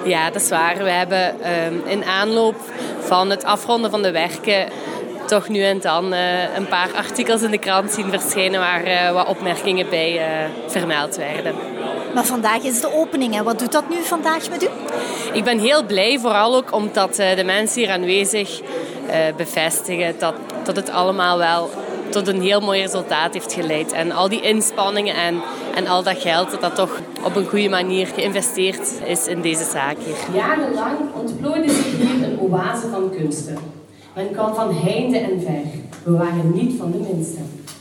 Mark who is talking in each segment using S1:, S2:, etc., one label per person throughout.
S1: Ja, dat is waar. We hebben in aanloop van het afronden van de werken toch nu en dan een paar artikels in de krant zien verschijnen waar wat opmerkingen bij vermeld werden.
S2: Maar vandaag is de opening. Hè? Wat doet dat nu vandaag met u?
S1: Ik ben heel blij, vooral ook omdat de mensen hier aanwezig bevestigen dat het allemaal wel tot een heel mooi resultaat heeft geleid. En al die inspanningen en al dat geld, dat toch op een goede manier geïnvesteerd is in deze zaak hier.
S3: Jarenlang ontplooide zich hier een oase van kunsten. Men kwam van heinde en ver. We waren niet van de minste.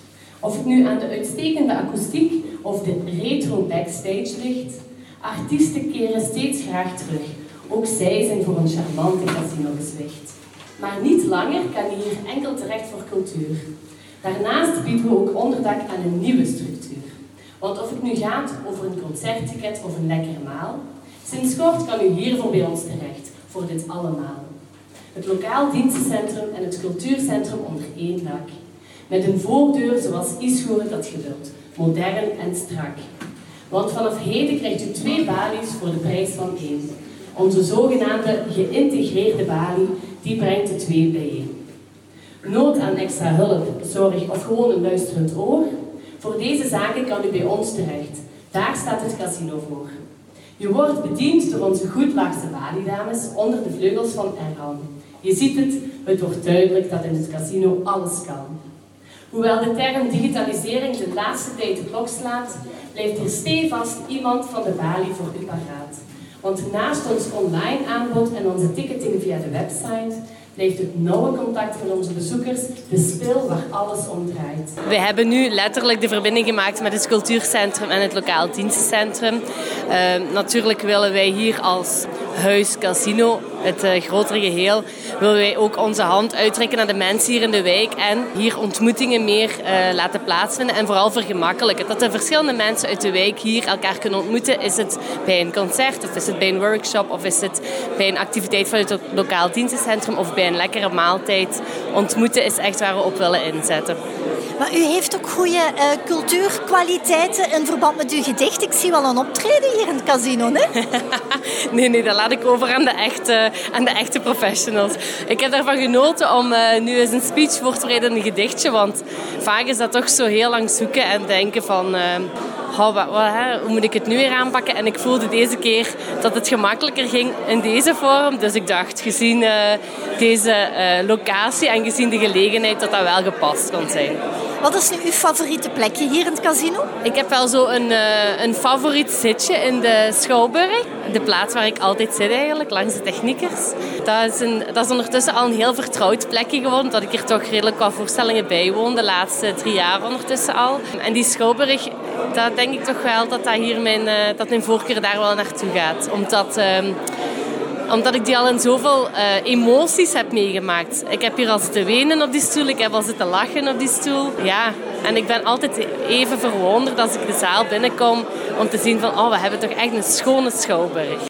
S3: Of het nu aan de uitstekende akoestiek of de retro backstage ligt, artiesten keren steeds graag terug. Ook zij zijn voor een charmante casino gezwicht. Maar niet langer kan je hier enkel terecht voor cultuur. Daarnaast bieden we ook onderdak aan een nieuwe structuur. Want of het nu gaat over een concertticket of een lekker maal, sinds kort kan u hiervoor bij ons terecht, voor dit allemaal. Het lokaal dienstencentrum en het cultuurcentrum onder één dak. Met een voordeur zoals Ischo dat je wilt, modern en strak. Want vanaf heden krijgt u 2 balies voor de prijs van 1. Onze zogenaamde geïntegreerde balie, die brengt de 2 bijeen. Nood aan extra hulp, zorg of gewoon een luisterend oor? Voor deze zaken kan u bij ons terecht. Daar staat het casino voor. Je wordt bediend door onze goedlaagse baliedames onder de vleugels van Erhan. Je ziet het wordt duidelijk dat in het casino alles kan. Hoewel de term digitalisering de laatste tijd de klok slaat, blijft er stevast iemand van de balie voor u paraat. Want naast ons online aanbod en onze ticketing via de website, blijft het nauwe contact met onze bezoekers de spil waar alles om draait.
S1: We hebben nu letterlijk de verbinding gemaakt met het cultuurcentrum en het lokaal dienstencentrum. Natuurlijk willen wij hier als huis casino, het grotere geheel, willen wij ook onze hand uitreiken naar de mensen hier in de wijk en hier ontmoetingen meer laten plaatsvinden en vooral vergemakkelijken. Dat de verschillende mensen uit de wijk hier elkaar kunnen ontmoeten. Is het bij een concert of is het bij een workshop of is het bij een activiteit vanuit het lokaal dienstencentrum of bij een lekkere maaltijd. Ontmoeten is echt waar we op willen inzetten.
S2: Maar u heeft ook goede cultuurkwaliteiten in verband met uw gedicht. Ik zie wel een optreden hier in het casino, hè?
S1: Nee, dat laat ik over aan de echte professionals. Ik heb daarvan genoten om nu eens een speech voor te bereiden in een gedichtje, want vaak is dat toch zo heel lang zoeken en denken van... hoe moet ik het nu weer aanpakken? En ik voelde deze keer dat het gemakkelijker ging in deze vorm. Dus ik dacht, gezien deze locatie en gezien de gelegenheid, dat wel gepast kon zijn.
S2: Wat is nu uw favoriete plekje hier in het casino?
S1: Ik heb wel zo een favoriet zitje in de Schouwburg. De plaats waar ik altijd zit eigenlijk, langs de techniekers. Dat is ondertussen al een heel vertrouwd plekje geworden, dat ik hier toch redelijk wat voorstellingen bijwoon, de laatste 3 jaar ondertussen al. En die Schouwburg, dat denk ik toch wel dat mijn voorkeur daar wel naartoe gaat. Omdat ik die al in zoveel emoties heb meegemaakt. Ik heb hier al zitten wenen op die stoel, ik heb al zitten lachen op die stoel. Ja, en ik ben altijd even verwonderd als ik de zaal binnenkom om te zien van, we hebben toch echt een schone Schouwburg.